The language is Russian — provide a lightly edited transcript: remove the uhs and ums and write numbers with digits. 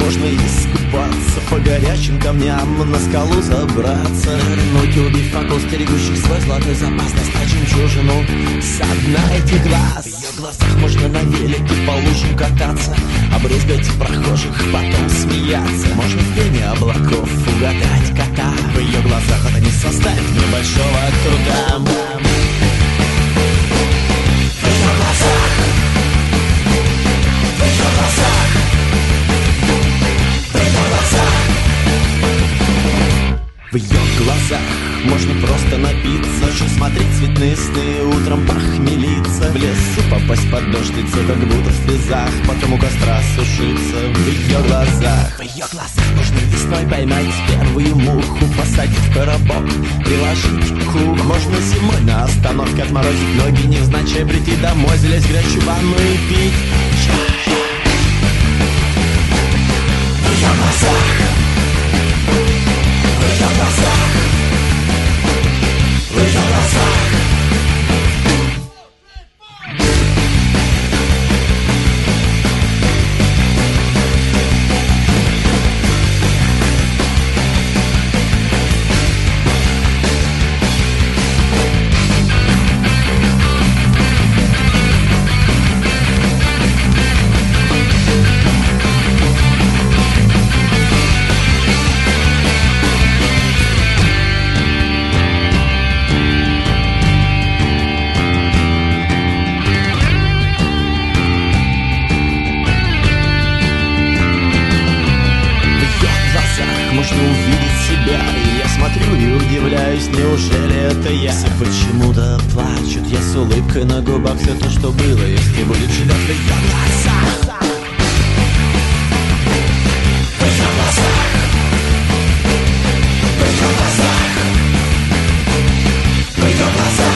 можно искупаться, по горячим камням на скалу забраться, нырнуть, убив факел, стерегущих свой золотой запас, достать жемчужину со дна этих глаз. В ее глазах можно на велике по лужам кататься, обрызгать прохожих, потом смеяться. Можно в пене облаков угадать кота. В ее глазах это не составит небольшого труда. В ее глазах, в ее глазах, в ее глазах, в ее глазах можно просто напиться, ночью смотреть цветные сны, утром похмелиться, в лесу попасть под дождь, лицо как будто в слезах, потом у костра сушиться. В ее глазах можно весной поймать первую муху, посадить в коробок, приложить к уху. Можно зимой на остановке отморозить ноги, невзначай прийти домой, залезть в горячую ванну и пить чай. В ее глазах, в ее глазах, в ее глазах. Можно увидеть себя, и я смотрю и удивляюсь, неужели это я? Все почему-то плачут, я с улыбкой на губах, все то, что было, если будет живет в ее глазах. В ее глазах, в ее глазах, в ее глазах.